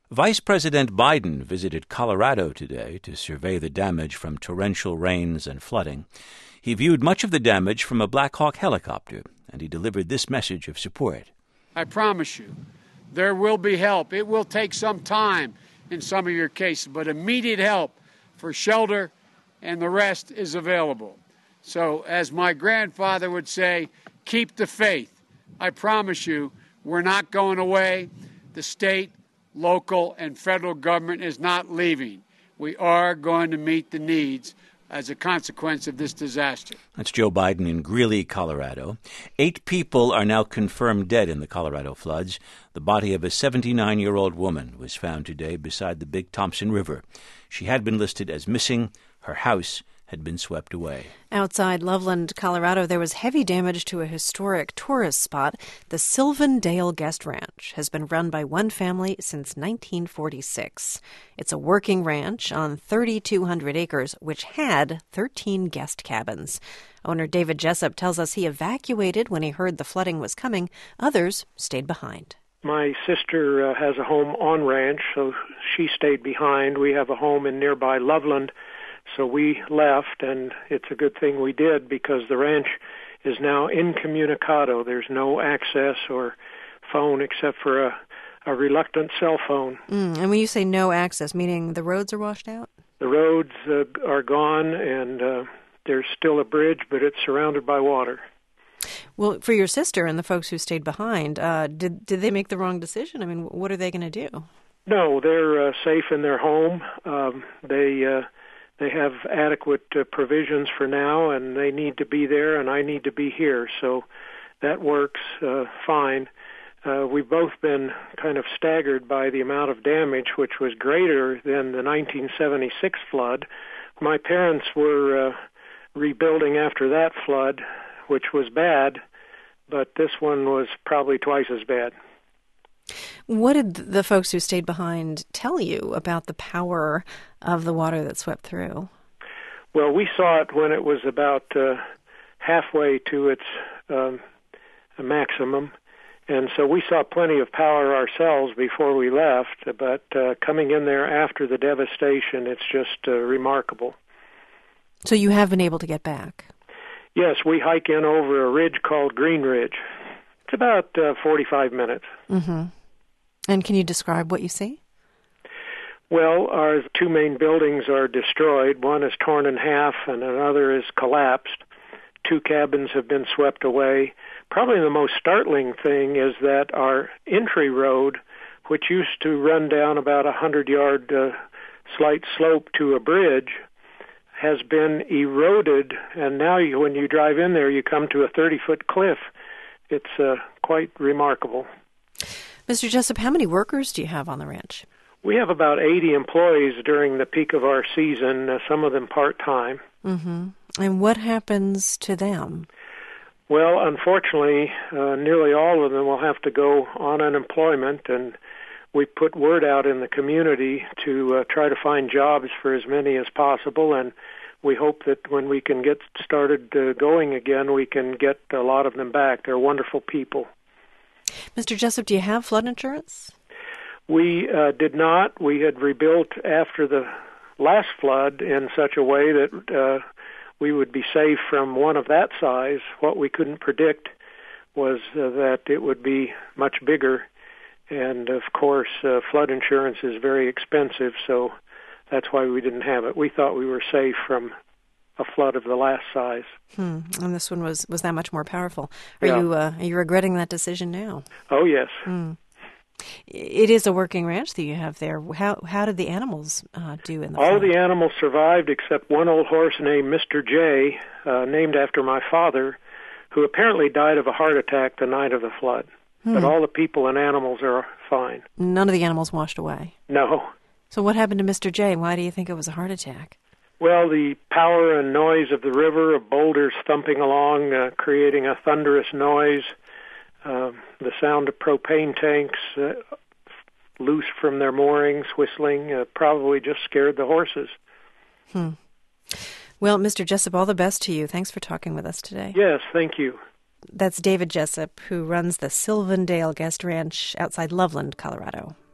Vice President Biden visited Colorado today to survey the damage from torrential rains and flooding. He viewed much of the damage from a Black Hawk helicopter, and he delivered this message of support. I promise you, there will be help. It will take some time in some of your cases, but immediate help for shelter and the rest is available. So, as my grandfather would say, keep the faith. I promise you, we're not going away. The state, local, and federal government is not leaving. We are going to meet the needs as a consequence of this disaster. That's Joe Biden in Greeley, Colorado. 8 people are now confirmed dead in the Colorado floods. The body of a 79-year-old woman was found today beside the Big Thompson River. She had been listed as missing. Her house had been swept away. Outside Loveland, Colorado, there was heavy damage to a historic tourist spot. The Sylvan Dale Guest Ranch has been run by one family since 1946. It's a working ranch on 3,200 acres, which had 13 guest cabins. Owner David Jessup tells us he evacuated when he heard the flooding was coming. Others stayed behind. My sister has a home on ranch, so she stayed behind. We have a home in nearby Loveland. So we left, and it's a good thing we did because the ranch is now incommunicado. There's no access or phone except for a reluctant cell phone. And when you say no access, meaning the roads are washed out? The roads are gone, and there's still a bridge, but it's surrounded by water. Well, for your sister and the folks who stayed behind, did they make the wrong decision? I mean, what are they going to do? No, they're safe in their home. They have adequate provisions for now, and they need to be there, and I need to be here. So that works fine. We've both been kind of staggered by the amount of damage, which was greater than the 1976 flood. My parents were rebuilding after that flood, which was bad, but this one was probably twice as bad. What did the folks who stayed behind tell you about the power of the water that swept through? Well, we saw it when it was about halfway to its maximum, and so we saw plenty of power ourselves before we left, but coming in there after the devastation, it's just remarkable. So you have been able to get back? Yes, we hike in over a ridge called Green Ridge. It's about 45 minutes. Mm-hmm. And can you describe what you see? Well, our 2 main buildings are destroyed. One is torn in half and another is collapsed. 2 cabins have been swept away. Probably the most startling thing is that our entry road, which used to run down about a 100-yard slight slope to a bridge, has been eroded, and now when you drive in there, you come to a 30-foot cliff. It's quite remarkable. Mr. Jessup, how many workers do you have on the ranch? We have about 80 employees during the peak of our season, some of them part-time. Mm-hmm. And what happens to them? Well, unfortunately, nearly all of them will have to go on unemployment, and we put word out in the community to try to find jobs for as many as possible, and we hope that when we can get started going again, we can get a lot of them back. They're wonderful people. Mr. Jessup, do you have flood insurance? We did not. We had rebuilt after the last flood in such a way that we would be safe from one of that size. What we couldn't predict was that it would be much bigger. And, of course, flood insurance is very expensive, so that's why we didn't have it. We thought we were safe from a flood of the last size. And this one was that much more powerful. Yeah. Are you regretting that decision now? Oh, yes. It is a working ranch that you have there. How did the animals do in the All flood? the animals survived except one old horse named Mr. J, named after my father, who apparently died of a heart attack the night of the flood. But all the people and animals are fine. None of the animals washed away? No. So what happened to Mr. J? Why do you think it was a heart attack? Well, the power and noise of the river, of boulders thumping along, creating a thunderous noise, the sound of propane tanks loose from their moorings, whistling, probably just scared the horses. Well, Mr. Jessup, all the best to you. Thanks for talking with us today. Yes, thank you. That's David Jessup, who runs the Sylvan Dale Guest Ranch outside Loveland, Colorado.